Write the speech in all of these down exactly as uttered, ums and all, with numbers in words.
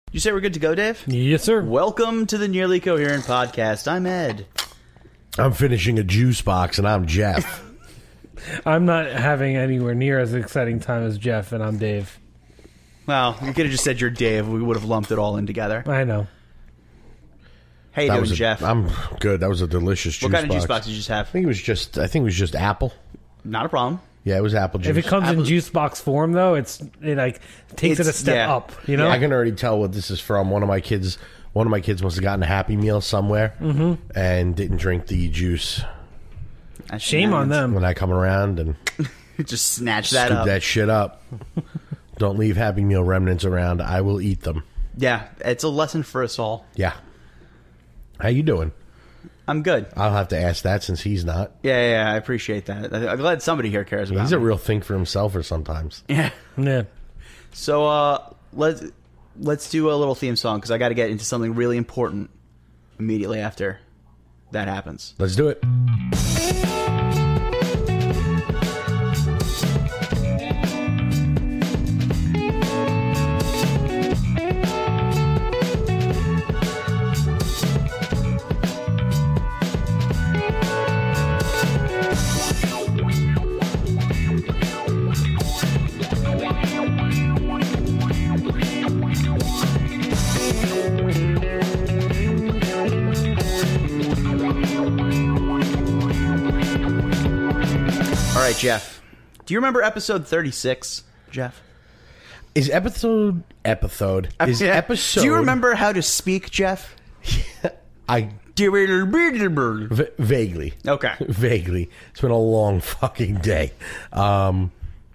You say we're good to go, Dave? Yes, sir. Welcome to the Nearly Coherent Podcast. I'm Ed. I'm finishing a juice box, and I'm Jeff. I'm not having anywhere near as exciting time as Jeff, and I'm Dave. Well, you could have just said you're Dave. We would have lumped it all in together. I know. How you That doing, was a, Jeff? I'm good. That was a delicious juice what kind box. of juice box did you just have? I think it was just. I think it was just apple. Not a problem. Yeah, it was apple juice. If it comes Apple- in juice box form, though, it's it like takes it a It's- step yeah. up. You know, I can already tell what this is from. One of my kids. One of my kids must have gotten a Happy Meal somewhere Mm-hmm. and didn't drink the juice. That's shame on them. When I come around and Just snatch that scoop up. that shit up. Don't leave Happy Meal remnants around. I will eat them. Yeah, it's a lesson for us all. Yeah. How you doing? I'm good. I'll have to ask that since he's not. Yeah, yeah, yeah, I appreciate that. I'm glad somebody here cares about He's a me. real think for himself or sometimes. Yeah. yeah. So uh, let's let's do a little theme song because I got to get into something really important immediately after that happens. Let's do it. All right, Jeff. Do you remember episode thirty-six, Jeff? Is episode episode is Yeah. episode? Do you remember how to speak, Jeff? I Okay. v- vaguely, vaguely. It's been a long fucking day. Um,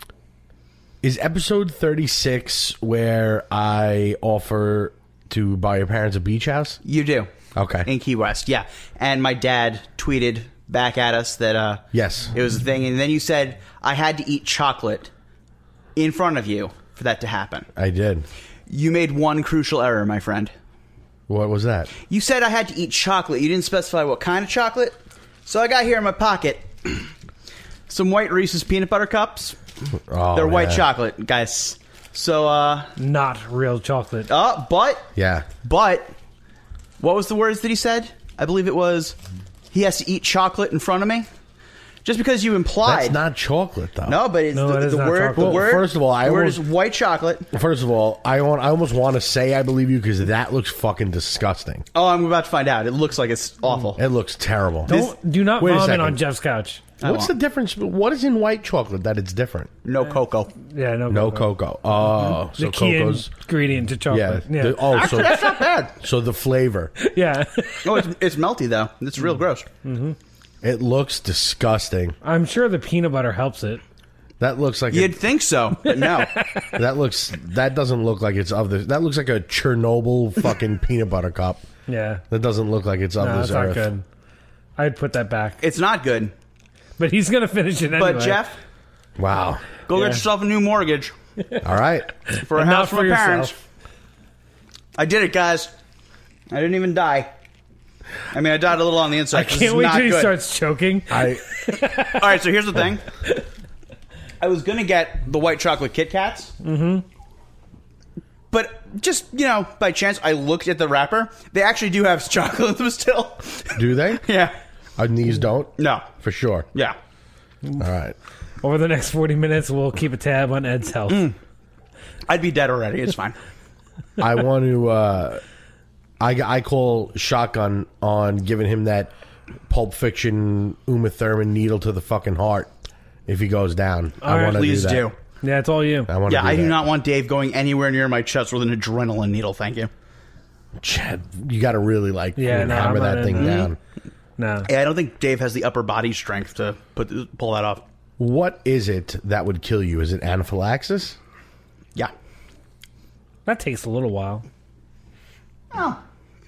is episode thirty six where I offer to buy your parents a beach house? You do. Okay. In Key West, yeah. And my dad tweeted back at us that uh, Yes. it was a thing. And then you said, I had to eat chocolate in front of you for that to happen. I did. You made one crucial error, my friend. What was that? You said I had to eat chocolate. You didn't specify what kind of chocolate. So I got here in my pocket some white Reese's peanut butter cups. Oh, They're white yeah. chocolate, guys. So, uh, Not real chocolate. uh, but, Yeah. but, what was the words that he said? I believe it was, he has to eat chocolate in front of me. Just because you implied. That's not chocolate, though. No, but it's No, the, it is the not word. chocolate. The Well, word. first of all, I the word almost- is white chocolate. First of all, I want. I almost want to say I believe you because that looks fucking disgusting. Oh, I'm about to find out. It looks like it's awful. It looks terrible. Don't do not Wait a vomit second. on Jeff's couch. I What's the won't. difference? What is in white chocolate that it's different? No cocoa. Yeah, no, No cocoa. cocoa. Oh, The so key cocoa's. ingredient to Yeah. chocolate. Yeah, The- oh, so That's not bad. so the flavor. yeah. Oh, it's, it's melty though. It's real gross. It looks disgusting. I'm sure the peanut butter helps it. That looks like You'd a, think so, but no. that looks. That doesn't look like it's of this. That looks like a Chernobyl fucking peanut butter cup. Yeah, That doesn't look like it's of no, this that's not earth. good. I'd put that back, It's not good. but he's gonna finish it anyway. But Jeff, Wow. go Yeah. get yourself a new mortgage All right. for a And house not for for my parents. yourself. I did it, guys. I didn't even die. I mean, I died a little on the inside. I 'cause can't it's wait not till he good. starts choking. I. All right, so here's the thing. I was gonna get the white chocolate Kit Kats. Mm-hmm. But just, you know, by chance, I looked at the wrapper. They actually do have chocolate in them still. Do they? Yeah. And these don't. No. For sure. Yeah. All right. Over the next forty minutes, we'll keep a tab on Ed's health. Mm. I'd be dead already. It's fine. I want to. Uh, I I call shotgun on giving him that Pulp Fiction Uma Thurman needle to the fucking heart if he goes down. I right, want to Please do. do. That. Yeah, it's all you. I want to. Yeah, do I do that. not want Dave going anywhere near my chest with an adrenaline needle. Thank you. Chad, you got to really like Yeah, fucking no, hammer I'm that not thing in- down. No. Yeah, I don't think Dave has the upper body strength to put pull that off. What is it that would kill you? Is it anaphylaxis? Yeah. That takes a little while. Oh.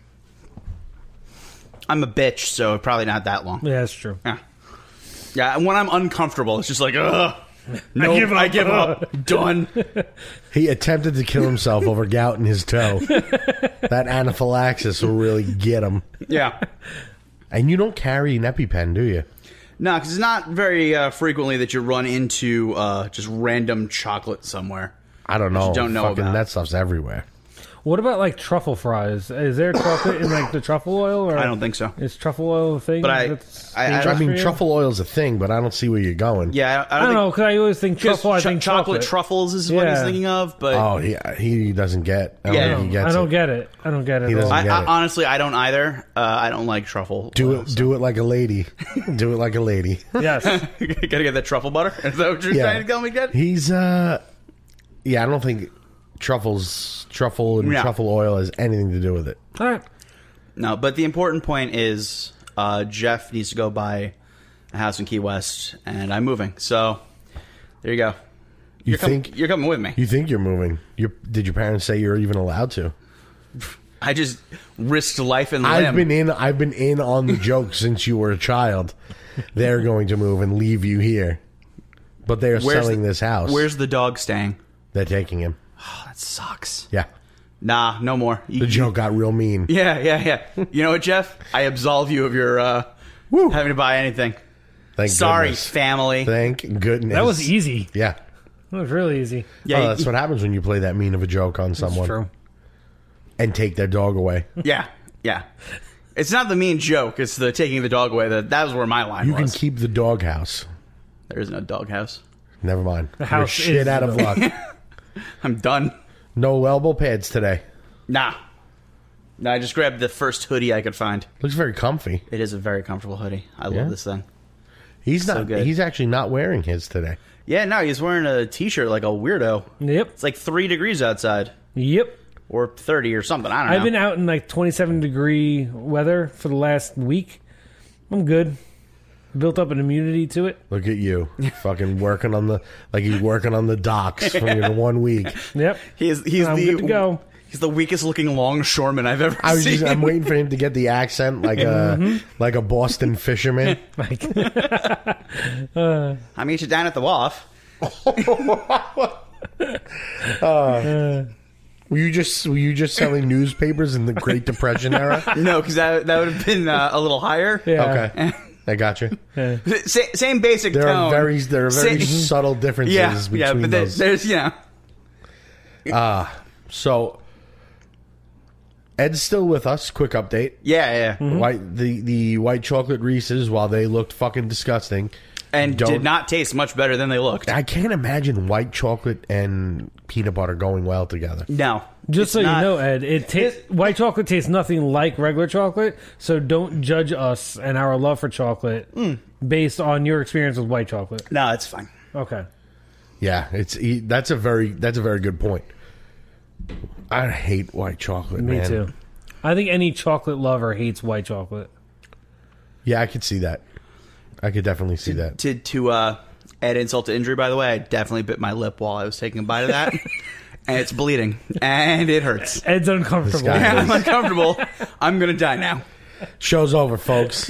I'm a bitch, so probably not that long. Yeah, that's true. Yeah. Yeah, and when I'm uncomfortable, it's just like, ugh. No, give up. I give up. Done. He attempted to kill himself over gout in his toe. That anaphylaxis will really get him. Yeah. And you don't carry an EpiPen, do you? No, because it's not very uh, frequently that you run into uh, just random chocolate somewhere. I don't That you know. don't know Fucking about. that stuff's everywhere. What about like truffle fries? Is there chocolate in like the truffle oil? Or I don't think so. Is truffle oil a thing? But I- that's I- I- dangerous I mean, for you? truffle oil's a thing, but I don't see where you're going. Yeah, I, I don't know because I always think Because truffle. I cho- think chocolate chocolate. truffles is what he's Yeah. thinking of, but Oh, he he doesn't get. I don't Yeah. think he gets I don't it. get it. I don't get it. He at all. doesn't I, get I, it. honestly, I don't either. Uh, I don't like truffle. Do oil, it. so. Do it like a lady. Do it like a lady. Yes. Gotta get that truffle butter. Is that what you're Yeah. trying to tell me, Dad? He's uh, yeah. I don't think truffles, truffle, and Yeah. truffle oil has anything to do with it. All right. No, but the important point is uh, Jeff needs to go buy a house in Key West, and I'm moving. So there you go. You You're com- think you're coming with me? you think you're moving? You did your parents say you're even allowed to? I just risked life and limb. I've been in. I've been in on the joke since you were a child. They're going to move and leave you here, but they are Where's selling the- this house. Where's the dog staying? They're taking him? Oh, that sucks. Yeah, Nah, no more. You- the joke got real mean. Yeah, yeah, yeah. You know what, Jeff? I absolve you of your uh, Woo. having to buy anything. Thank Sorry, goodness. family. Thank goodness. That was easy. Yeah. That was really easy. Yeah, oh, that's what happens when you play that mean of a joke on That's someone true. and take their dog away. yeah, yeah. It's not the mean joke. It's the taking the dog away. That that was where my line You can was. keep the doghouse. There is no doghouse. Never mind. The house You're shit is out of the- luck. I'm done. No elbow pads today. Nah. No, I just grabbed the first hoodie I could find. Looks very comfy. It is a very comfortable hoodie. I Yeah? love this thing. He's So not. good. He's actually not wearing his today. Yeah, no, he's wearing a t-shirt like a weirdo. Yep. It's like three degrees outside. Yep. Or thirty or something. I don't know. I've been out in like twenty-seven degree weather for the last week. I'm good. Built up an immunity to it. Look at you, fucking working on the like he's working on the docks for you know, one week. Yep. He's, he's I'm the good to go. He's the weakest looking longshoreman I've ever I was seen. just, I'm waiting for him to get the accent like a like a Boston fisherman. Like, I meet you down at the wharf. Were you just were you just selling newspapers in the Great Depression era? No, because that, that would have been uh, a little higher. yeah. Okay, I got you. Yeah. Sa- same basic There tone. are very there are very Sa- subtle differences yeah, between yeah, but there, those. there's, you know. So Ed's still with us. Quick update. Yeah, yeah. White the the white chocolate Reese's, while they looked fucking disgusting, And Don't- did not taste much better than they looked. I can't imagine white chocolate and peanut butter going well together. No. Just it's so not- you know, Ed, it ta- white chocolate tastes nothing like regular chocolate. So don't judge us and our love for chocolate based on your experience with white chocolate. No, it's fine. Okay. Yeah, it's he- that's a very that's a very good point. I hate white chocolate. Me man. too. I think any chocolate lover hates white chocolate. Yeah, I could see that. I could definitely see that. To, to uh, add insult to injury, by the way, I definitely bit my lip while I was taking a bite of that. And it's bleeding. And it hurts. Ed's uncomfortable. This guy- Yeah, I'm uncomfortable. I'm going to die now. Show's over, folks.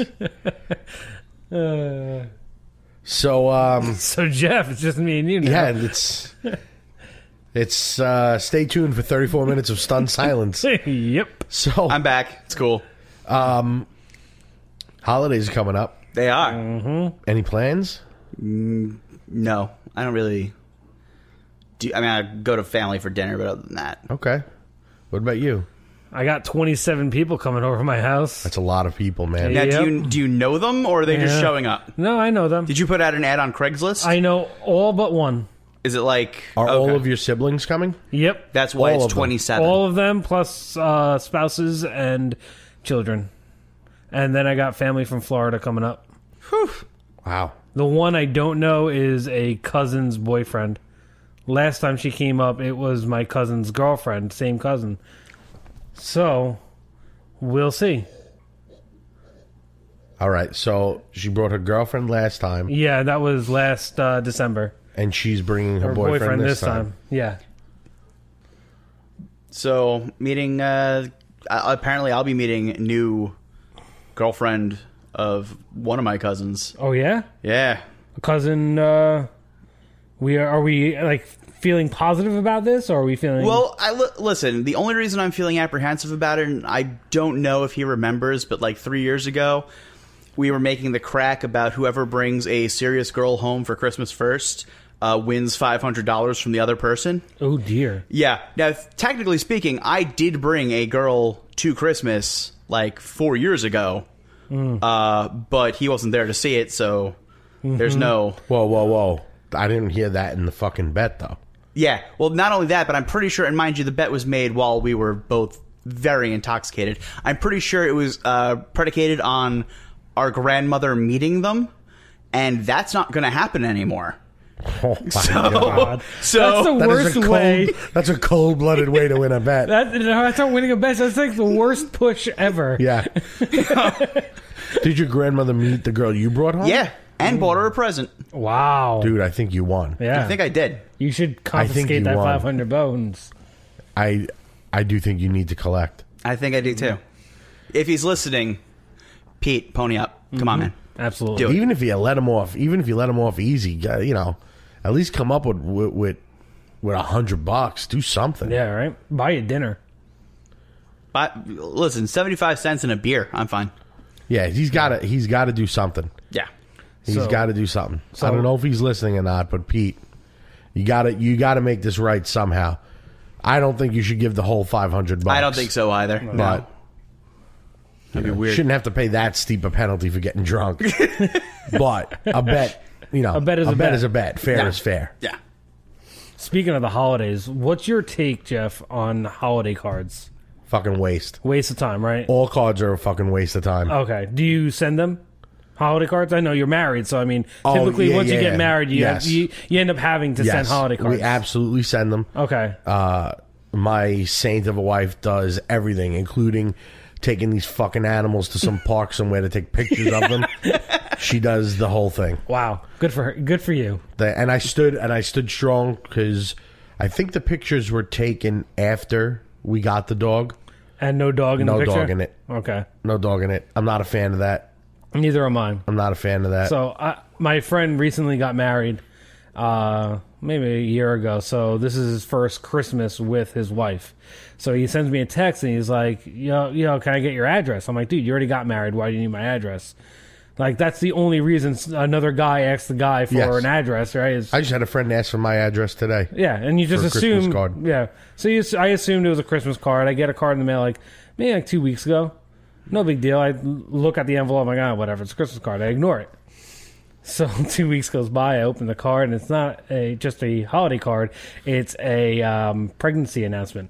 Uh, So, um, so Jeff, it's just me and you now. yeah, it's it's uh, stay tuned for thirty-four minutes of stunned silence. Yep. So, I'm back. It's cool. holidays are coming up. They are. Any plans? No, I don't really. Do, I mean, I go to family for dinner, but other than that, Okay. What about you? I got twenty-seven people coming over my house. That's a lot of people, man. now Yep. do you do you know them or are they just Yeah. showing up? No, I know them. Did you put out an ad on Craigslist? I know all but one. Is it like Are all okay. of your siblings coming? Yep. That's why all it's of them? twenty-seven. All of them plus uh, spouses and children. And then I got family from Florida coming up. Wow. The one I don't know is a cousin's boyfriend. Last time she came up, it was my cousin's girlfriend, same cousin. So, we'll see. All right. So she brought her girlfriend last time, Yeah, that was last uh, December. and she's bringing her Her boyfriend, boyfriend, this, this time. Yeah. So meeting. Uh, uh, apparently, I'll be meeting new girlfriend of one of my cousins. Oh, yeah? Yeah. A cousin, uh, we are, are we, like, feeling positive about this, or are we feeling... Well, I li- listen. The only reason I'm feeling apprehensive about it, and I don't know if he remembers, but like three years ago, we were making the crack about whoever brings a serious girl home for Christmas first uh, wins five hundred dollars from the other person. Oh, dear. Yeah. Now, technically speaking, I did bring a girl to Christmas like four years ago, mm. uh, but he wasn't there to see it, so mm-hmm. there's no... Whoa, whoa, whoa. I didn't hear that in the fucking bet, though. Yeah. Well, not only that, but I'm pretty sure, and mind you, the bet was made while we were both very intoxicated. I'm pretty sure it was uh, predicated on our grandmother meeting them, and that's not going to happen anymore. Oh my so, God. So that's the that worst is a cold, way. That's a cold-blooded way to win a bet. That, that's not winning a bet. That's like the worst push ever. Yeah. Did your grandmother meet the girl you brought home? Yeah, and bought her a present. Wow. Dude, I think you won. Yeah. I think I did. You should confiscate you that won. five hundred bones. I I do think you need to collect. I think I do, too. If he's listening, Pete, pony up. Come mm-hmm. on, man. Absolutely. Do it. Even if you let him off, even if you let him off easy, you know, at least come up with with with, with a hundred bucks. Do something. Yeah, right. Buy you dinner. But listen, seventy-five cents in a beer. I'm fine. Yeah, he's got to. He's got to do something. Yeah, he's So- got to do something. so- I don't know if he's listening or not, but Pete, you got to. You got to make this right somehow. I don't think you should give the whole five hundred bucks. I don't think so either. No. But That'd be you weird. shouldn't have to pay that steep a penalty for getting drunk. But a bet, you know, A bet is a bet. is a bet. Fair Yeah. is fair. Yeah. Speaking of the holidays, what's your take, Jeff, on holiday cards? Fucking waste. Waste of time, right? All cards are a fucking waste of time. Okay. Do you send them? Holiday cards? I know you're married, so I mean, Oh, typically yeah, once you yeah, get yeah. married, you, Yes. you you end up having to send Yes, holiday cards. we absolutely send them. Okay. Uh, my saint of a wife does everything, including taking these fucking animals to some park somewhere to take pictures of them. She does the whole thing. Wow. Good for her. Good for you. The, and I stood and I stood strong because I think the pictures were taken after we got the dog. And no dog in No the picture? dog in it. Okay. No dog in it. I'm not a fan of that. Neither am I. I'm not a fan of that. So I, my friend recently got married, uh, maybe a year ago. So this is his first Christmas with his wife. So he sends me a text and he's like, "Yo, yo, can I get your address?" I'm like, "Dude, you already got married. Why do you need my address?" Like that's the only reason another guy asked the guy for Yes. an address, right? Is, I just had a friend ask for my address today. yeah, and you just For a Christmas assume, card. yeah. So you, I assumed it was a Christmas card. I get a card in the mail like maybe like two weeks ago. No big deal. I look at the envelope. I'm like, oh, whatever. It's a Christmas card. I ignore it. So two weeks goes by. I open the card, and it's not a just a holiday card. It's a um, pregnancy announcement.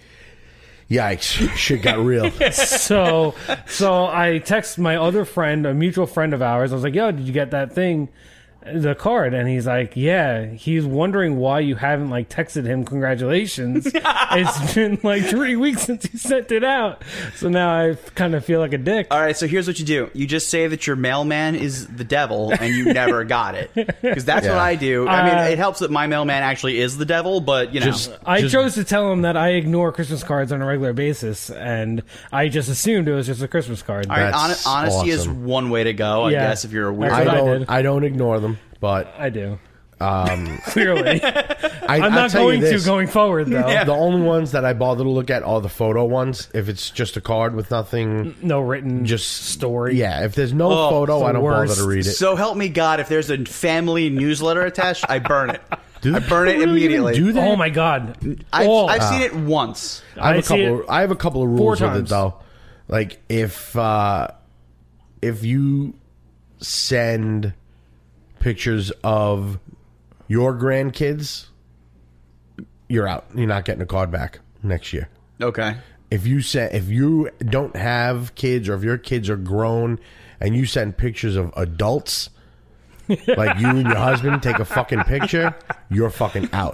Yikes. Shit got real. So, so I text my other friend, a mutual friend of ours. I was like, "Yo, did you get that thing, the card?" And he's like, "Yeah." He's wondering why you haven't like texted him congratulations. It's been like three weeks since you sent it out. So now I kind of feel like a dick. All right, so here's what you do. You just say that your mailman is the devil and you never got it. Because that's Yeah. what I do. I mean, Uh, it helps that my mailman actually is the devil, but, you know. Just- I Just- chose to tell him that I ignore Christmas cards on a regular basis, and I just assumed it was just a Christmas card. all right, hon- That's honesty is awesome. one way to go, I Yeah. guess, if you're a weird. That's I what I don't. did. I, don't ignore them, but I do. um, Clearly. I, I'm I'll not tell you going to this. going forward, though. Yeah. The only ones that I bother to look at are the photo ones. If it's just a card with nothing, No written just story. Yeah, if there's no Oh, photo, the I don't worst. bother to read it. So help me God, if there's a family newsletter attached, I burn it. Do I burn it people really even immediately. do that? Oh, my God. I've, Oh. I've seen it once. I have I a see couple. it I have a couple of four rules with it times. though. Like if uh, if you send pictures of your grandkids, you're out. You're not getting a card back next year. Okay. If you send, if you don't have kids, or if your kids are grown, and you send pictures of adults, like you and your husband take a fucking picture, you're fucking out.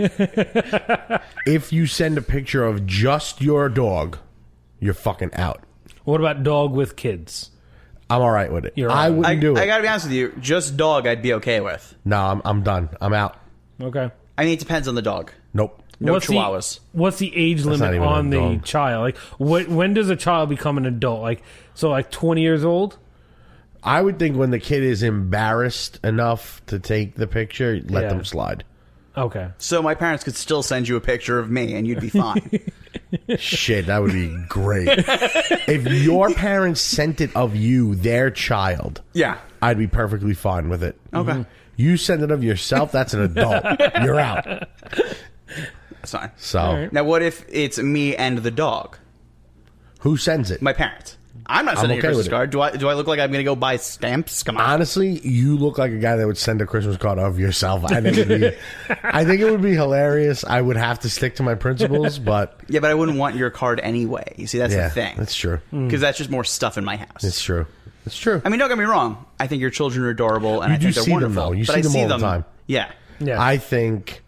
If you send a picture of just your dog, you're fucking out. What about dog with kids? I'm all right with it. You're I all right. wouldn't I, do it. I gotta be honest with you, just dog I'd be okay with. no, I'm I'm done. I'm out. Okay. I mean, it depends on the dog. Nope. No what's chihuahuas. The, what's the age not limit even a on the dog. child? Like, what? When does a child become an adult? Like, so like twenty years old? I would think when the kid is embarrassed enough to take the picture, let Yeah. them slide. Okay. So my parents could still send you a picture of me and you'd be fine. Shit, that would be great. If your parents sent it of you, their child, Yeah. I'd be perfectly fine with it. Okay. Mm-hmm. You send it of yourself, that's an adult. You're out. That's fine. So, right. Now, what if it's me and the dog? who sends it? My parents. I'm not sending okay a Christmas with it. card. Do I? Do I look like I'm going to go buy stamps? Come on. Honestly, you look like a guy that would send a Christmas card of yourself. I think, it'd be, I think it would be hilarious. I would have to stick to my principles, but Yeah, but I wouldn't want your card anyway. You see, that's yeah, the thing. that's true. Because that's just more stuff in my house. It's true. It's true. I mean, don't get me wrong. I think your children are adorable, and You I do think they're see them, wonderful. though. You but see I them see all the them, time. Yeah. Yeah. I think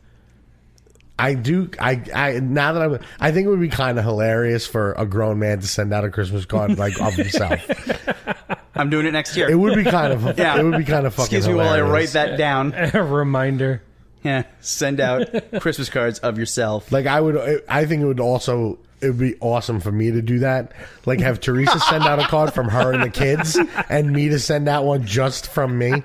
I do. I, I now that I'm, I think it would be kind of hilarious for a grown man to send out a Christmas card like of himself. I'm doing it next year. It would be kind of. Yeah. It would be kind of fucking. Excuse me while I hilarious. write that down. A reminder. Yeah. Send out Christmas cards of yourself. Like I would. I think it would also. It would be awesome for me to do that. Like have Teresa send out a card from her and the kids, and me to send out one just from me.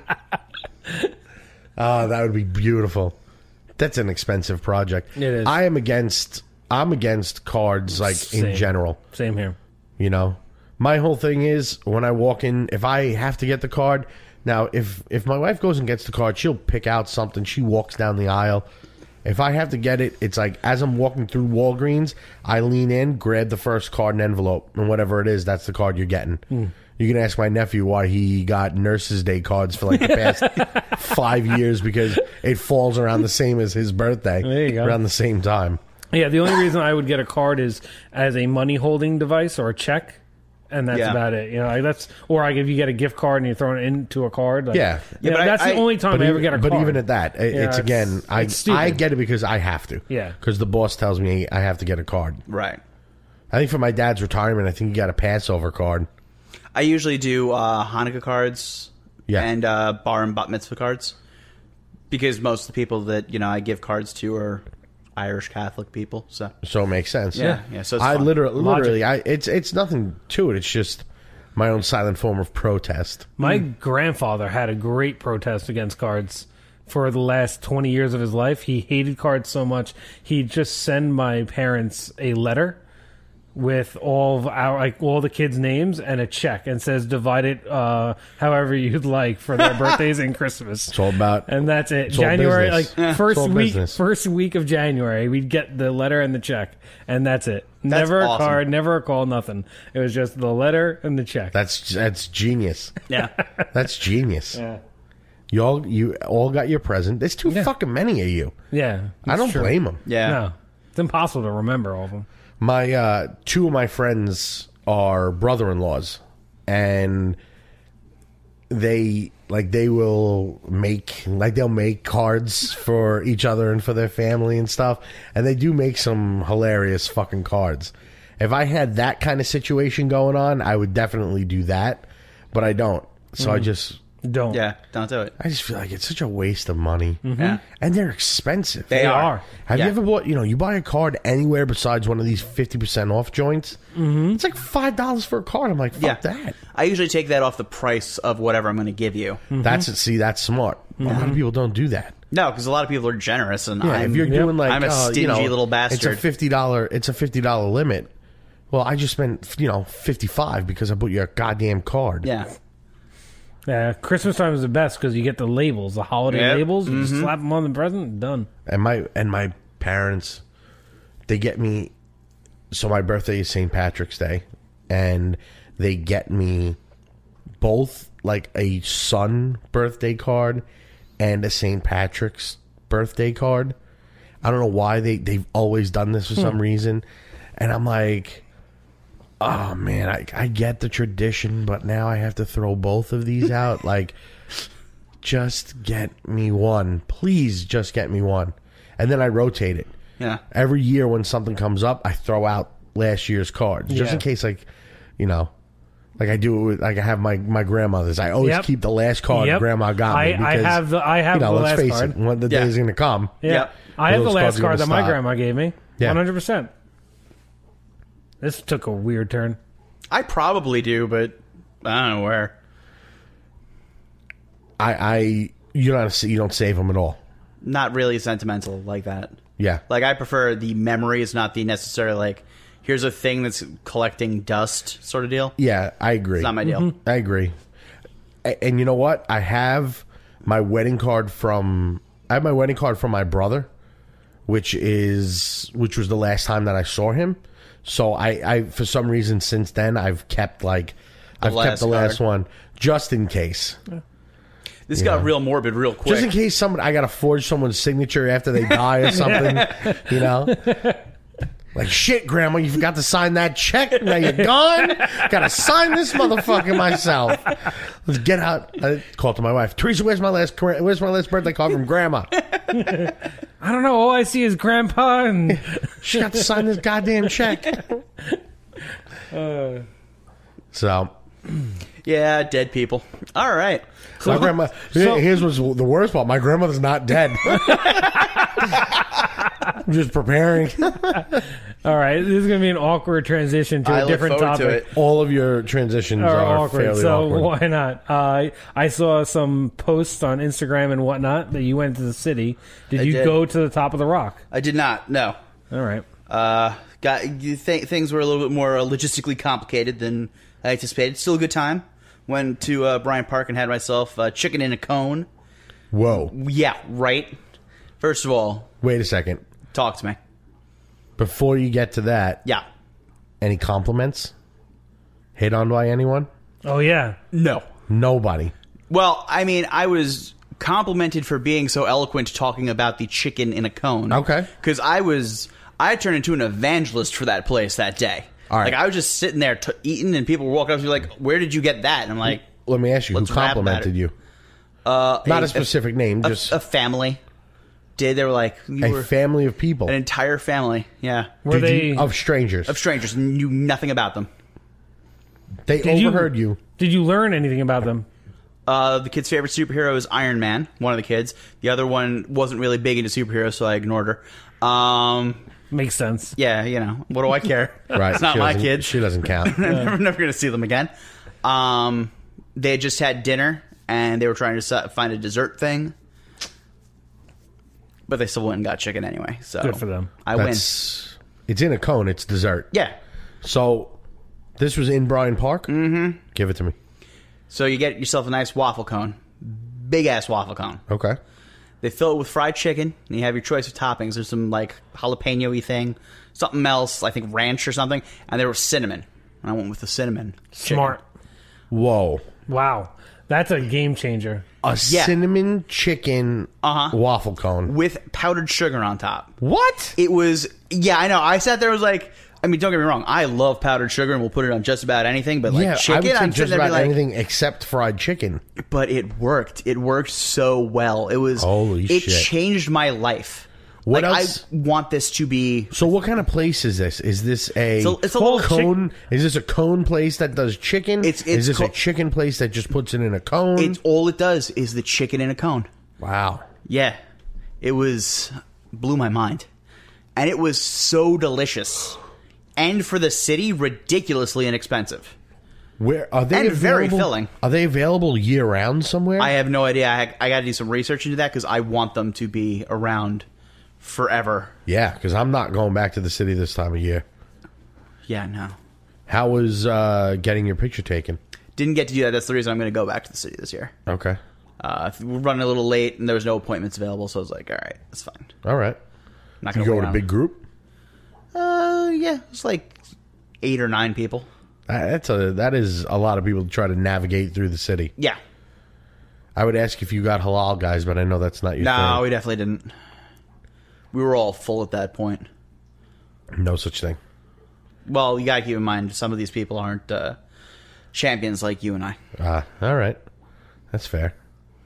Oh, that would be beautiful. That's an expensive project. It is. I am against. I'm against cards, like Same. in general. Same here. You know, my whole thing is when I walk in, if I have to get the card. Now, if if my wife goes and gets the card, she'll pick out something. She walks down the aisle. If I have to get it, it's like as I'm walking through Walgreens, I lean in, grab the first card and envelope, and whatever it is, that's the card you're getting. Mm. You can ask my nephew why he got Nurses Day cards for like the past five years because it falls around the same as his birthday, There you go. around the same time. Yeah, the only reason I would get a card is as a money holding device or a check, and that's Yeah. about it. You know, like that's or like if you get a gift card and you're throwing it into a card. Like, Yeah. you Yeah, know, but I- that's the I- only time But I ever even, get a but card. even at that, it, Yeah, it's it's- again, I it's stupid. I get it because I have to. Yeah. Because the boss tells me I have to get a card. Right. I think for my dad's retirement, I think he got a Passover card. I usually do uh, Hanukkah cards Yeah. and uh, bar and bat mitzvah cards because most of the people that you know I give cards to are Irish Catholic people. So So it makes sense. Yeah, yeah, so it's I fun. literally, Logic. literally, I it's it's nothing to it. It's just my own silent form of protest. My grandfather had a great protest against cards for the last twenty years of his life. He hated cards so much, he'd just send my parents a letter with all of our like all the kids' names and a check and says divide it uh, however you'd like for their birthdays and Christmas. It's all about And that's it. all January, business. like Yeah. first It's all week, business. first week of January, we'd get the letter and the check, and that's it. That's never a awesome. card, never a call, nothing. It was just the letter and the check. that's that's genius. yeah, That's genius. yeah, You all you all got your present. There's too Yeah. fucking many of you. yeah. I don't it's true. blame them. yeah. No, it's impossible to remember all of them. My uh, two of my friends are brother-in-laws, and they like they will make like they'll make cards for each other and for their family and stuff, and they do make some hilarious fucking cards. If I had that kind of situation going on, I would definitely do that, but I don't. So I just Don't. Yeah, don't do it. I just feel like it's such a waste of money, Yeah. and they're expensive. They, They are. are. Have Yeah. you ever bought, you know, you buy a card anywhere besides one of these fifty percent off joints? Mm-hmm. It's like five dollars for a card. I'm like, fuck Yeah. that. I usually take that off the price of whatever I'm going to give you. That's it. See, that's smart. A lot of people don't do that. No, because a lot of people are generous, and Yeah, I'm, if you're doing like, I'm a uh, stingy you know, little it's bastard. a fifty dollar, it's a fifty dollar limit. Well, I just spent, you know, fifty five because I bought you a goddamn card. yeah, Yeah, Christmas time is the best because you get the labels, the holiday Yep. labels. You Mm-hmm. just slap them on the present, done. And my and my parents, they get me. So my birthday is Saint Patrick's Day, and they get me both like a son birthday card and a Saint Patrick's birthday card. I don't know why they they've always done this for some reason, and I'm like, oh man, I I get the tradition, but now I have to throw both of these out. Like, just get me one, please. Just get me one, and then I rotate it. yeah. Every year when something comes up, I throw out last year's cards just Yeah. in case, like, you know, like I do it with, like I have my, my grandmother's. I always Yep. keep the last card Yep. grandma got me. I- I Because, have the- I have you know, the let's last face card. it, when the Yeah. day's going to come. Yeah, Yeah. I have the Those last cards are card that gonna my stop. grandma gave me. Yeah. One hundred percent. This took a weird turn. I probably do, but I don't know where. I, I you don't you don't save them at all. Not really sentimental like that. Yeah, Like I prefer the memories, not the necessary like. Here's a thing that's collecting dust sort of deal. yeah, I agree. It's not my deal. I agree. and you know what? I have my wedding card from I have my wedding card from my brother, which is which was the last time that I saw him. So I, I for some reason since then I've kept like The I've kept the last last one just in case. This You got know. real morbid real quick. Just in case someone I gotta forge someone's signature after they die or something. You know? Like, shit, Grandma, you forgot to sign that check. Now you're gone. Gotta sign this motherfucker myself. Let's get out. I called to my wife. Teresa, where's my last where's my last birthday card from Grandma? I don't know. All I see is Grandpa and She got to sign this goddamn check. uh, So, Yeah, dead people. All right. my grandma. so- here's what's the worst part. My grandmother's not dead. I'm just preparing. all right. This is gonna be an awkward transition to I a look different forward to topic. it. All of your transitions Are are, awkward, fairly so awkward. why not? Uh, I saw some posts on Instagram and whatnot that you went to the city. Did I you did. go to the top of the rock? I did not. No. All right. Uh, got you th- things were a little bit more uh, logistically complicated than I anticipated. Still a good time. Went to uh, Bryant Park and had myself uh, chicken in a cone. Whoa. Yeah, right. First of all, Wait a second. talk to me. Before you get to that, Yeah. any compliments? Hit on by anyone? Oh yeah. No. Nobody. Well, I mean, I was complimented for being so eloquent talking about the chicken in a cone. Okay. Because I was, I turned into an evangelist for that place that day. All right. Like, I was just sitting there t- eating, and people were walking up to me like, where did you get that? And I'm like, Let me ask you, who Let's rap about complimented it. you? uh, Not a, specific name, a, just a family did. They were like, you a were family of people. an entire family. Yeah. Were Did they? you, of strangers. Of strangers, knew nothing about them. they Did you- overheard you. Did you learn anything about them? Uh, the kid's favorite superhero is Iron Man, one of the kids. The other one wasn't really big into superheroes, so I ignored her. Um, Makes sense. yeah, you know, what do I care? Right. It's not she my doesn't- kids. She doesn't count. I'm never, never going to see them again. Um, they had just had dinner, and they were trying to su- find a dessert thing. But they still went and got chicken anyway. So Good for them. I win. That's, it's in a cone. It's dessert. Yeah. So, this was in Bryant Park? Mm-hmm. Give it to me. So you get yourself a nice waffle cone. Big-ass waffle cone. Okay. They fill it with fried chicken, and you have your choice of toppings. There's some, like, jalapeno-y thing, something else, I think ranch or something, and there was cinnamon. And I went with the cinnamon. chicken. Smart. Whoa. Wow. That's a game changer. A Yeah. cinnamon chicken Uh-huh. waffle cone. With powdered sugar on top. What? It was, yeah, I know. I sat there and was like, I mean, don't get me wrong. I love powdered sugar, and we'll put it on just about anything. But like yeah, chicken, I would say I'm just sitting there about be like, anything except fried chicken. but it worked. It worked so well. It was, Holy it shit. changed my life. What like, else? I want this to be. So what kind of place is this? Is this a, It's a- it's a little cone? Is this a cone place that does chicken? It's- it's is this a co- chicken place that just puts it in a cone? It's all it does is the chicken in a cone. wow. Yeah, it was blew my mind, and it was so delicious, and for the city, ridiculously inexpensive. Where are they? And very available- filling. Are they available year round somewhere? I have no idea. I, I got to do some research into that because I want them to be around forever. yeah, because I'm not going back to the city this time of year. Yeah, no, How was uh, getting your picture taken? didn't get to do that. That's the reason I'm going to go back to the city this year. Okay. Uh, we're running a little late, and there was no appointments available, so I was like, all right, that's fine. All right. I'm not You going to go wait with a on big group? Uh, yeah, it's like eight or nine people. Uh, That's a that is a lot of people to try to navigate through the city. Yeah. I would ask if you got halal guys, but I know that's not your No, thing. we definitely didn't. We were all full at that point. No such thing. Well, you gotta keep in mind, some of these people aren't uh, champions like you and I. Uh, all right. That's fair.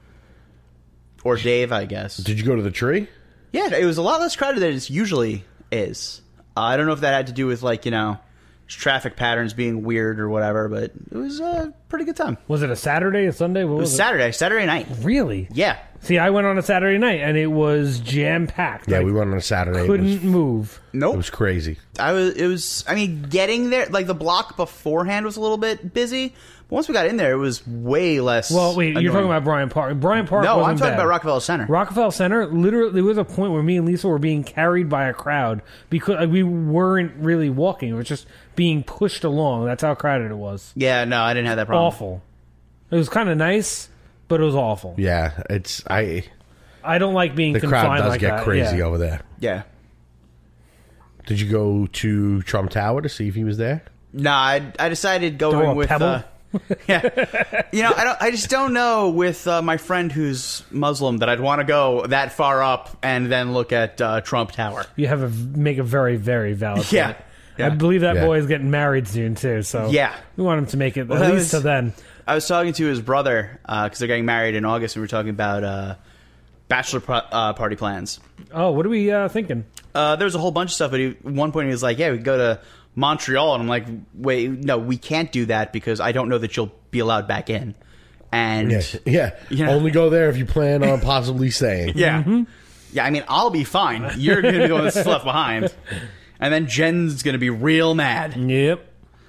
Or Dave, I guess. Did you go to the tree? Yeah, it was a lot less crowded than it usually is. Uh, I don't know if that had to do with, like, you know, traffic patterns being weird or whatever, but it was a pretty good time. Was it a Saturday, a Sunday? What It was was Saturday, Saturday night. it? Really? Yeah. See, I went on a Saturday night and it was jam packed. Yeah, we went on a Saturday. couldn't It was, move. Nope. it was crazy. I was. It was. I mean, getting there, like the block beforehand was a little bit busy, but once we got in there, it was way less. Well, wait, you're annoying. talking about Bryant Park. Bryant Park. No, wasn't I'm talking bad. about Rockefeller Center. Rockefeller Center. Literally, there was a point where me and Lisa were being carried by a crowd because like, we weren't really walking; it was just being pushed along. That's how crowded it was. Yeah, no, I didn't have that problem. Awful. It was kind of nice, but it was awful. Yeah, it's I. I don't like being The confined crowd does like get that. crazy yeah. over there. Yeah. Did you go to Trump Tower to see if he was there? Nah, I, I decided going Throw a with. pebble? Uh, yeah, you know, I don't. I just don't know with uh, my friend who's Muslim that I'd want to go that far up and then look at uh, Trump Tower. You have a make a very very valid Yeah. point. Yeah. I believe that Yeah. boy is getting married soon too. So Yeah. we want him to make it Well, at that least was- to then. I was talking to his brother because they're getting married in August, and we were talking about uh, bachelor pro- uh, party plans. Oh, what are we uh, thinking? Uh, there was a whole bunch of stuff, but he, at one point he was like, "Yeah, we could go to Montreal," and I'm like, "Wait, no, we can't do that because I don't know that you'll be allowed back in." And Yeah, yeah. Yeah. Only go there if you plan on possibly staying. yeah, yeah. I mean, I'll be fine. You're going to be the one that's left behind, and then Jen's going to be real mad. Yep.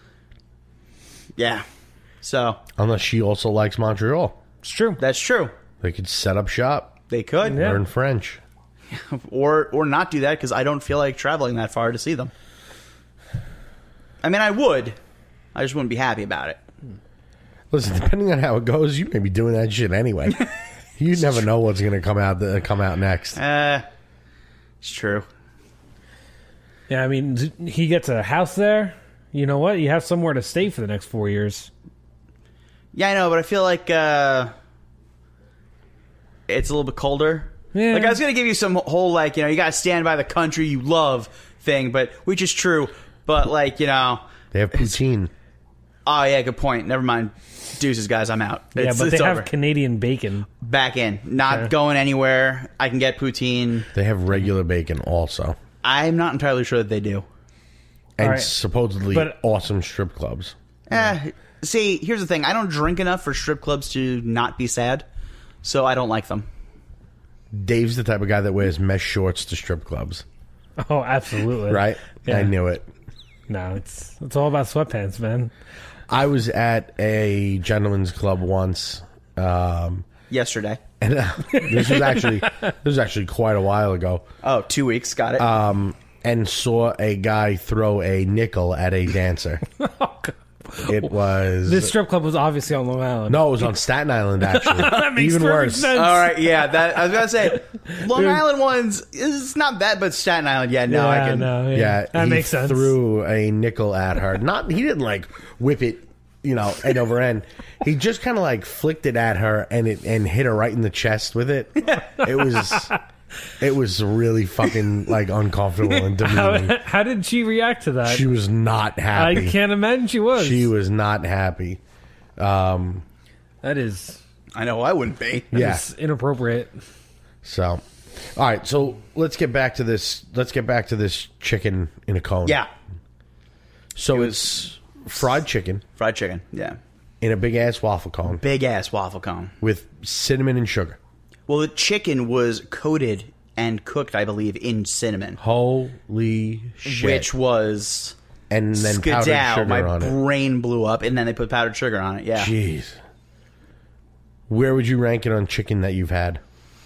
Yeah, so Unless she also likes Montreal, It's true. that's true. they could set up shop, They could, Yeah. learn French. or or not do that because I don't feel like traveling that far to see them. I mean, I would. I just wouldn't be happy about it. Listen, depending on how it goes, you may be doing that shit anyway. You never know what's going to come out the, come out next. Uh, it's true. Yeah, I mean, d- he gets a house there. You know what? You have somewhere to stay for the next four years. Yeah, I know, but I feel like uh, it's a little bit colder. Yeah. Like, I was going to give you some whole, like, you know, you got to stand by the country you love thing, but which is true. But, like, you know, They have poutine. oh, yeah, good point. Never mind. Deuces, guys, I'm out. Yeah, It's, but it's they over. have Canadian bacon. Back in. Not Okay. going anywhere. I can get poutine. They have regular bacon also. I'm not entirely sure that they do. And All right. supposedly But- awesome strip clubs. Eh, see, here's the thing. I don't drink enough for strip clubs to not be sad, so I don't like them. Dave's the type of guy that wears mesh shorts to strip clubs. Oh, absolutely. Right? Yeah. I knew it. No, it's it's all about sweatpants, man. I was at a gentleman's club once. Um, Yesterday. and uh, this was actually this was actually quite a while ago. Oh, two weeks. Got it. Um, and saw a guy throw a nickel at a dancer. It was This strip club was obviously on Long Island. no, it was on Staten Island actually. that makes Even perfect worse. sense. All right, yeah. That I was gonna say, Long Island ones is not bad, but Staten Island, yeah. No, yeah, I can. no, yeah, Yeah, that he makes sense. threw a nickel at her. Not he didn't like whip it, you know, end over end. He just kind of like flicked it at her and it and hit her right in the chest with it. It was it was really fucking like uncomfortable and demeaning. How, how did she react to that? She was not I happy. can't imagine she was. She was not happy. Um, That is, I know I wouldn't be. yeah. it's inappropriate. So, all right. So let's get back to this. Let's get back to this chicken in a cone. Yeah, So it's fried chicken fried chicken. Yeah, in a big ass waffle cone big ass waffle cone. with cinnamon and sugar. Well, the chicken was coated and cooked, I believe, in cinnamon, Holy shit! which was and then powdered skedaddle. sugar My on it. brain blew up, and then they put powdered sugar on it. Yeah, Jeez. Where would you rank it on chicken that you've had?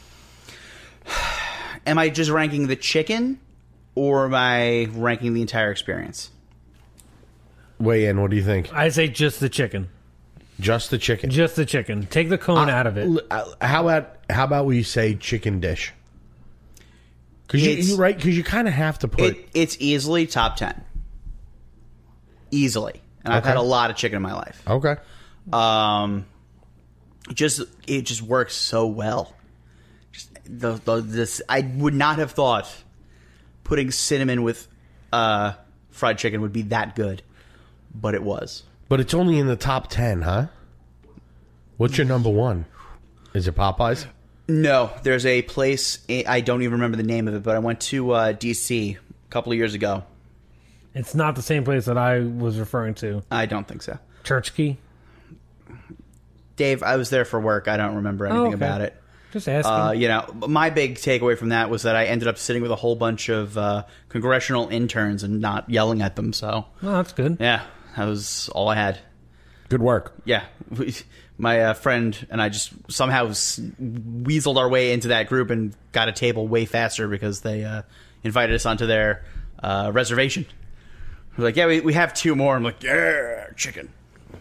am I just ranking the chicken, or am I ranking the entire experience? Weigh in. What do you think? I say just the chicken. Just the chicken. Just the chicken. Take the cone out of it. L- uh, How about how about we say chicken dish? Because you, It's- you right because you kind of have to put. It, it's easily top ten. Easily. And I've Okay. had a lot of chicken in my life. okay. Um, just it just works so well. Just the, the this I would not have thought putting cinnamon with uh, fried chicken would be that good, but it was. But it's only in the top ten, huh? What's your number one? Is it Popeyes? No, there's a place I don't even remember the name of it, but I went to uh, D C a couple of years ago. It's not the same place that I was referring to. I don't think so. Church Key. Dave, I was there for work. I don't remember anything Oh, okay. about it. Just asking. Uh, you know, my big takeaway from that was that I ended up sitting with a whole bunch of uh, congressional interns and not yelling at them. So, well, that's good. yeah, that was all I had. Good work. Yeah, we, my uh, friend and I just somehow s- weaseled our way into that group and got a table way faster because they uh, invited us onto their uh, reservation. I was like, yeah, we, we have two more. I'm like, yeah, chicken.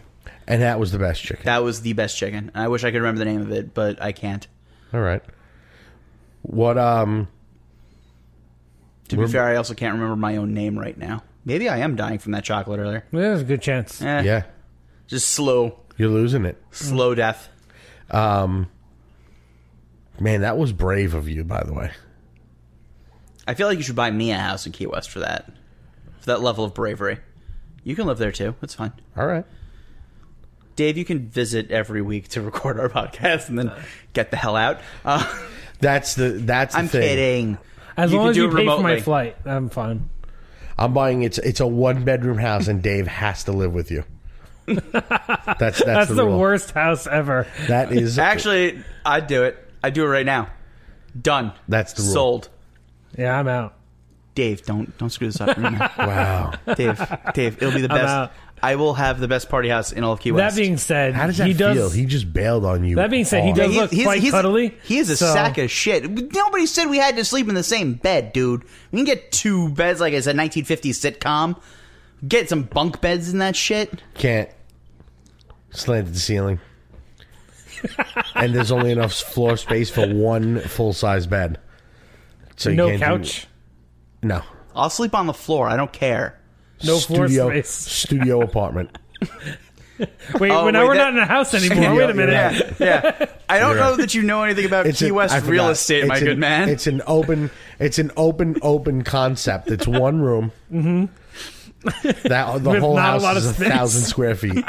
And that was the best chicken. That was the best chicken. I wish I could remember the name of it, but I can't. All right. What, um... To be fair, I also can't remember my own name right now. Maybe I am dying from that chocolate earlier. Yeah, there's a good chance. Eh, Yeah. Just slow. You're losing it. Slow death. Um, man, that was brave of you, by the way. I feel like you should buy me a house in Key West for that. For that level of bravery. You can live there too. It's fine. All right. Dave, you can visit every week to record our podcast and then get the hell out. Uh, That's the that's the I'm thing. kidding. As You long can as do you it pay for my remotely. flight, I'm fine. I'm buying it's it's a one bedroom house and Dave has to live with you. That's that's, That's the, the rule. worst house ever. That is Actually, I'd do it. I'd do it right now. Done. That's the rule. Sold. Yeah, I'm out. Dave, don't don't screw this up. wow. Dave, Dave, it'll be the I'm best. out. I will have the best party house in all of Key West. That being said, How does that he feel? does. He just bailed on you. That being said, he hard. does He- look he's, quite he's, cuddly. He is a so- sack of shit. Nobody said we had to sleep in the same bed, dude. We can get two beds like it's a nineteen fifties sitcom. Get some bunk beds in that shit. Can't slant at the ceiling. And there's only enough floor space for one full size bed. So you No can't do- couch, no. I'll sleep on the floor. I don't care. no floor studio, space. Studio apartment. Wait, Oh, well, now wait, we're that- not in a house anymore. Yeah, Wait a minute. Yeah, yeah. I don't You're know right. that you know anything about Key a- West I real forgot. estate, It's my an- good man. It's an open. It's an open, open concept. It's one room. Mm-hmm. That the With whole not a house lot is a of space. thousand square feet.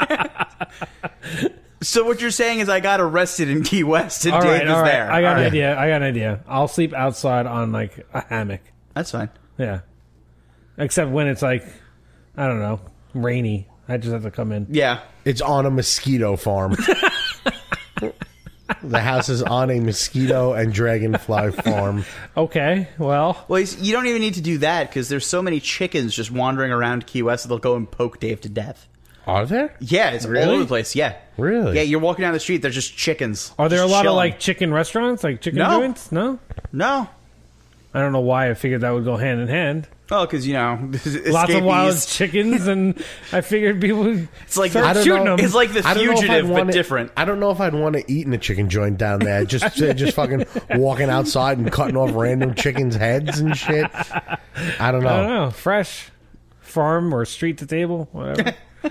So what you're saying is I got arrested in Key West and All Dave right, is all right. there. I got All an right. idea. I got an idea. I'll sleep outside on like a hammock. That's fine. Yeah. Except when it's like, I don't know, rainy. I just have to come in. Yeah. It's on a mosquito farm. The house is on a mosquito and dragonfly farm. Okay, well, Well, you you don't even need to do that because there's so many chickens just wandering around Key West that they'll go and poke Dave to death. Are there? Yeah, it's all Really? over the place. Yeah. Really? Yeah, you're walking down the street, there's just chickens. are there just a lot of chilling. like chicken restaurants, like chicken No. joints? No? No. I don't know why I figured that would go hand in hand. Oh, because, you know, Lots of wild escapees. chickens, and I figured people would It's like start I don't shooting know. them. It's like The I don't know if I'd Fugitive, but wanna- different. I don't know if I'd want to eat in a chicken joint down there. Just just fucking walking outside and cutting off random chickens' heads and shit. I don't know. I don't know, fresh farm or street to table, whatever.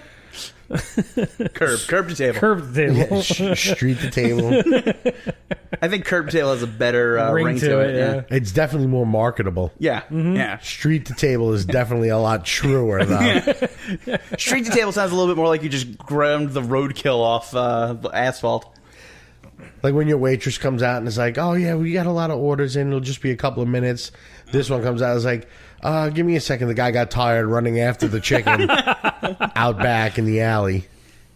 Curb. Curb to table. Curb to table. Sh- street to table. I think curb to table has a better uh, Ring ring, to to it, it. yeah. It's definitely more marketable. Yeah. Yeah. yeah. Street to table is definitely a lot truer, though. Street to table sounds a little bit more like you just ground the roadkill off uh, the asphalt. Like when your waitress comes out and is like, "Oh yeah, we got a lot of orders in. It'll just be a couple of minutes." This one comes out, is like, uh, "Give me a second." The guy got tired running after the chicken out back in the alley.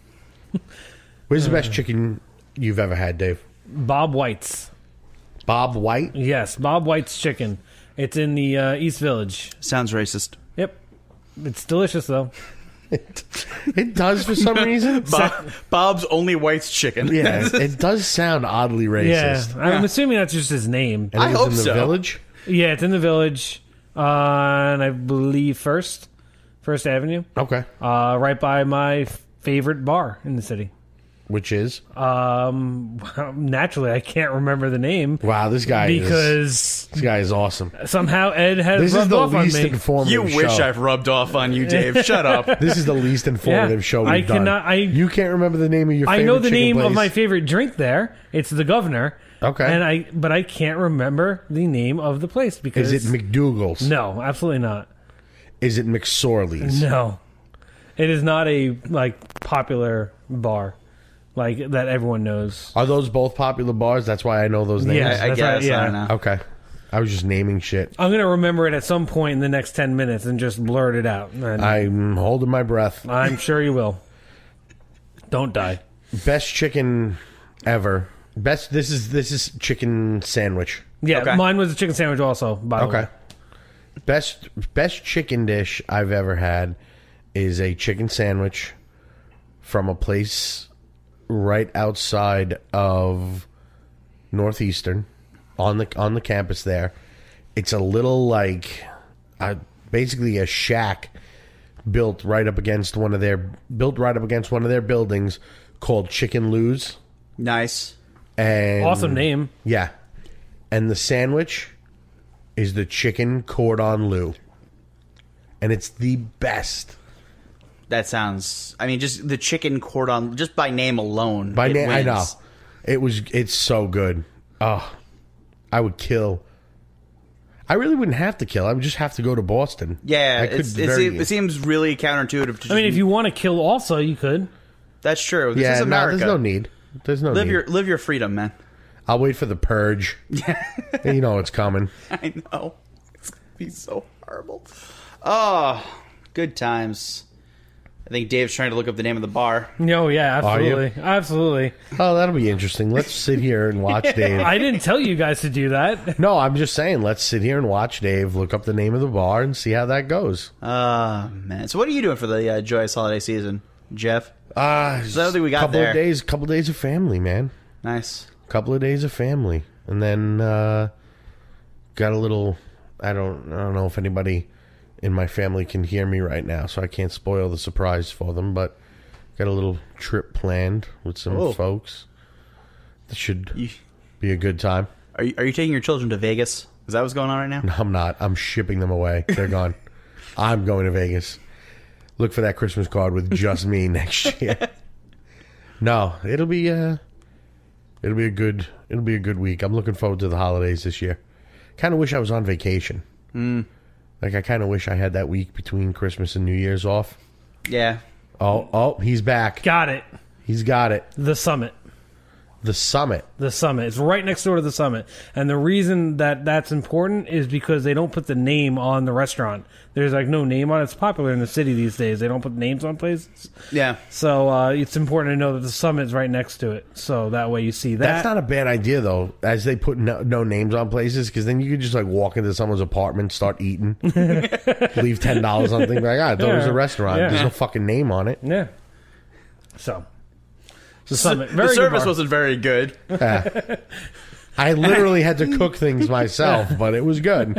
Where's the best chicken you've ever had, Dave? Bob White's. Bob White. Yes, Bob White's chicken. It's in the uh, East Village. Sounds racist. Yep. It's delicious, though. It, it does for some reason. Bob, Bob's Only White's Chicken. Yeah, it does sound oddly racist. Yeah, I'm assuming that's just his name. And it I was hope in the so. village. Yeah, it's in the Village, uh, and I believe First, First Avenue, Okay, uh, right by my f- favorite bar in the city. which is Um, naturally, I can't remember the name wow. This guy is because this guy is awesome. somehow Ed has This is rubbed the off on least me. informative. You wish show. I've rubbed off on you, Dave. Shut up. This is the least informative Yeah, show we've I done. cannot- I- you can't remember the name of your. I favorite know the chicken name of place? my favorite drink there. It's the Governor. Okay. and I but I can't remember the name of the place because Is it McDougal's? no, absolutely not. Is it McSorley's? No, it is not a like popular bar like that everyone knows. Are those both popular bars? That's why I know those names. Yes. I, I That's guess. right, yeah. I don't know. Okay. I was just naming shit. I'm gonna remember it at some point in the next ten minutes and just blurt it out. And I'm holding my breath. I'm sure you will. Don't die. Best chicken ever. Best. This is this is chicken sandwich. Yeah, Okay. mine was a chicken sandwich also. By the Okay. way, Best best chicken dish I've ever had is a chicken sandwich from a place right outside of Northeastern on the on the campus there. It's a little like uh, basically a shack built right up against one of their built right up against one of their buildings called Chicken Lou's. Nice. And Awesome name. Yeah. And the sandwich is the chicken cordon bleu. And it's the best. That sounds. I mean, just the chicken cordon, just by name alone. By it name, I wins. know. It was. It's so good. Oh, I would kill. I really wouldn't have to kill. I would just have to go to Boston. Yeah, I could it's, it's, very- it seems really counterintuitive. To I mean, just- if you want to kill also, you could. that's true. This yeah, is no, America. there's no need. There's no live need. your live your freedom, man. I'll wait for the purge. You know it's coming. I know. It's gonna be so horrible. Oh, good times. I think Dave's trying to look up the name of the bar. No, yeah, Are you? absolutely, absolutely. Oh, that'll be interesting. Let's sit here and watch Dave. I didn't tell you guys to do that. No, I'm just saying. Let's sit here and watch Dave look up the name of the bar and see how that goes. Oh, man. So what are you doing for the uh, joyous holiday season, Jeff? Ah, I don't think we got couple there. of days. Couple days of family, man. Nice. Couple of days of family, and then uh, got a little. I don't. I don't know if anybody in my family can hear me right now, so I can't spoil the surprise for them. But got a little trip planned with some Oh. folks. That should You, be a good time. are you are you taking your children to Vegas? Is that what's going on right now? No, I'm not. I'm shipping them away. They're gone. I'm going to Vegas. Look for that Christmas card with just me next year. No, it'll be uh it'll be a good it'll be a good week. I'm looking forward to the holidays this year. Kind of wish I was on vacation. Mm. Like I kind of wish I had that week between Christmas and New Year's off. Yeah. Oh, oh, he's back. Got it. He's got it. The Summit. The Summit. The Summit. It's right next door to the Summit. And the reason that that's important is because they don't put the name on the restaurant. There's like no name on it. It's popular in the city these days. They don't put names on places. Yeah. So uh, it's important to know that the Summit is right next to it. So that way you see that. That's not a bad idea though, as they put no, no names on places, because then you could just like walk into someone's apartment, start eating, leave ten dollars on things. Like, ah, I thought it was a Yeah. restaurant. Yeah. There's no fucking name on it. Yeah. So. The Summit. The Very good service bar. wasn't very good. Ah. I literally had to cook things myself, but it was good.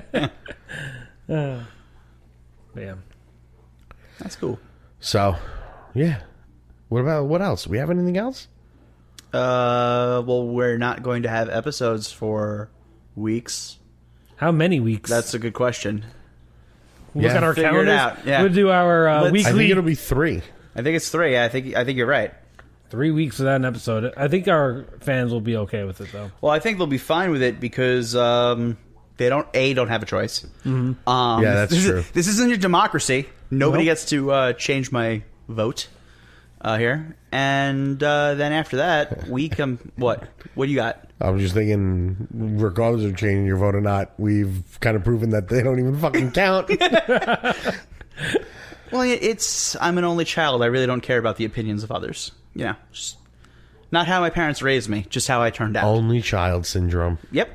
Uh, yeah. That's cool. So, yeah. What about what else? We have anything else? Uh, well, we're not going to have episodes for weeks. How many weeks? That's a good question. Look Yeah. at our Figure it calendars. out, yeah. We'll do our uh, Let's- weekly. I think it'll be three. I think it's three. I think I think you're right. Three weeks without an episode. I think our fans will be okay with it, though. Well, I think they'll be fine with it because um, they don't a don't have a choice. Mm-hmm. Um, Yeah, that's this true. Is, this isn't your democracy. Nobody Nope. gets to uh, change my vote uh, here. And uh, then after that, we come. What? What do you got? I'm just thinking, regardless of changing your vote or not, we've kind of proven that they don't even fucking count. Well, it- it's I'm an only child. I really don't care about the opinions of others. You know, just not how my parents raised me, just how I turned out. Only child syndrome. Yep.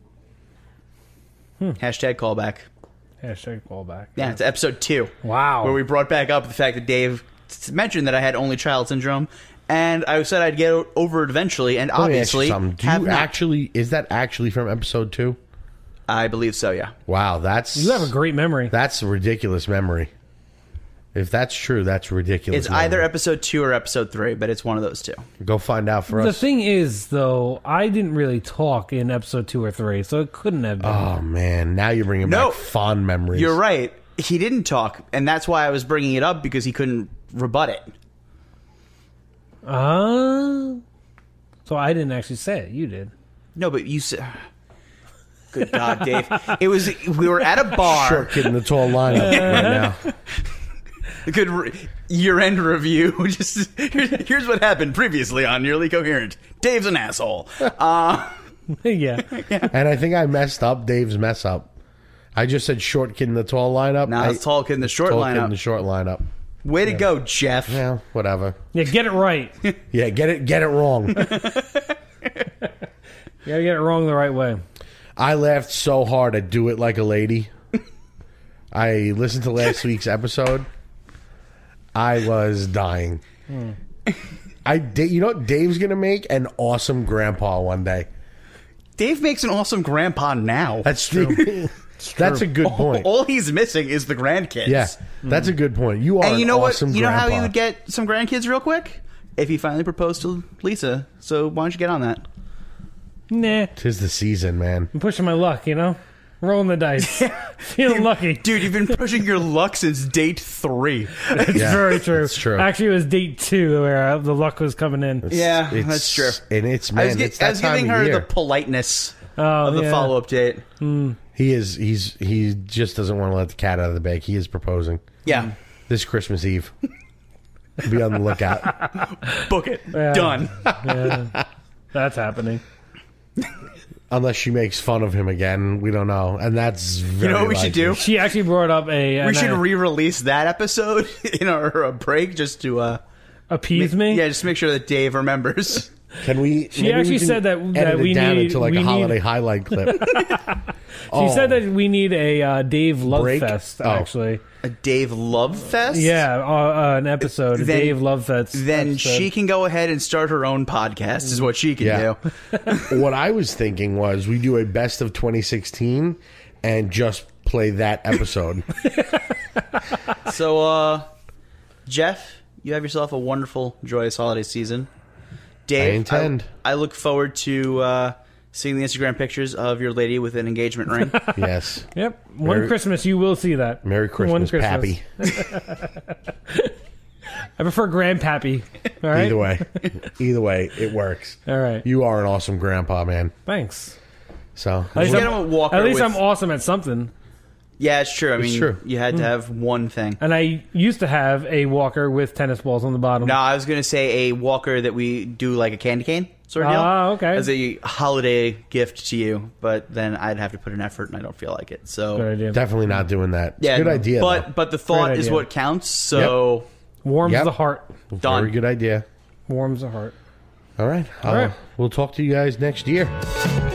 Hashtag callback. Hashtag callback. Yeah, it's episode two. Wow. Where we brought back up the fact that Dave s- mentioned that I had only child syndrome, and I said I'd get o- over it eventually, and Let me ask you obviously something. Do have you not. actually? Is that actually from episode two? I believe so, yeah. Wow, that's You have a great memory. that's a ridiculous memory. If that's true, that's ridiculous. It's either memory. episode two or episode three, but it's one of those two. Go find out for The us. thing is, though, I didn't really talk in episode two or three, so it couldn't have been. Oh man, now you're bringing No. back fond memories. You're right. He didn't talk, and that's why I was bringing it up, because he couldn't rebut it. Uh, so I didn't actually say it. You did. No, but you said... Good God, Dave. It was... We were at a bar. Short kid in the tall lineup right now. Good re- year-end review. Just here's, here's what happened previously on Nearly Coherent. Dave's an asshole. Uh, yeah. And I think I messed up Dave's mess up. I just said short kid in the tall lineup. now it's I- tall kid in the short tall kid in lineup. the short lineup. Way to go, Jeff. Yeah, whatever. Yeah, get it right. You Yeah, get it, get it wrong. gotta get it wrong the right way. I laughed so hard at Do It Like a Lady. I listened to last week's episode. I was dying. I, Da- you know what? Dave's gonna make an awesome grandpa one day. Dave makes an awesome grandpa now. That's true. That's a good point. All he's missing is the grandkids. Yeah, that's a good point. You are And you know an what? awesome You know how grandpa. you would get some grandkids real quick? If he finally proposed to Lisa. So why don't you get on that? Nah, Tis the season, man. I'm pushing my luck, you know? Rolling the dice. Feeling lucky. Dude, you've been pushing your luck since date three. It's Yeah, very true. it's true. Actually, it was date two where uh, the luck was coming in. Yeah, It's- that's true. And it's I man, was, gi- it's I that was time giving of her year. the politeness Oh, of the yeah. follow-up date. He is. He's. He just doesn't want to let the cat out of the bag. He is proposing Yeah. this Christmas Eve. Be on the lookout. Book it. Yeah. Done. Yeah, that's happening. Unless she makes fun of him again, we don't know. And that's very You know what we should likely. do? She actually brought up a. We an, should uh, re-release that episode in our uh, break just to uh, appease me. yeah, just make sure that Dave remembers. Can we? She maybe we actually can said that- edit that it we down need- into like we a need- holiday highlight clip. She said that we need a uh, Dave Love Break? Fest. Oh. Actually, A Dave Love Fest? yeah, uh, uh, an episode. A Then- Dave Love Fest. Then episode. she can go ahead and start her own podcast, is what she can Yeah. do. What I was thinking was we do a best of twenty sixteen and just play that episode. So, uh, Jeff, you have yourself a wonderful, joyous holiday season. Dave, I intend. I, I look forward to uh, seeing the Instagram pictures of your lady with an engagement ring. Yes. Yep, one Merry- Christmas you will see that. Merry One Christmas, Pappy. I prefer Grandpappy. All right. Either way, either way, it works. All right. You are an awesome grandpa, man. Thanks. So At least, Get I'm, him a walker at least with- I'm awesome at something. Yeah, it's true. I mean, true. you had to have one thing. And I used to have a walker with tennis balls on the bottom. No, I was going to say a walker that we do like a candy cane sort of deal. Ah, okay. As a holiday gift to you, but then I'd have to put an effort and I don't feel like it. So Good idea. definitely not doing that. It's yeah, a good idea. But though. but the thought Great is idea. what counts. So Warms Yep. the heart. done. Very good idea. Warms the heart. All right. All Uh, right. We'll talk to you guys next year.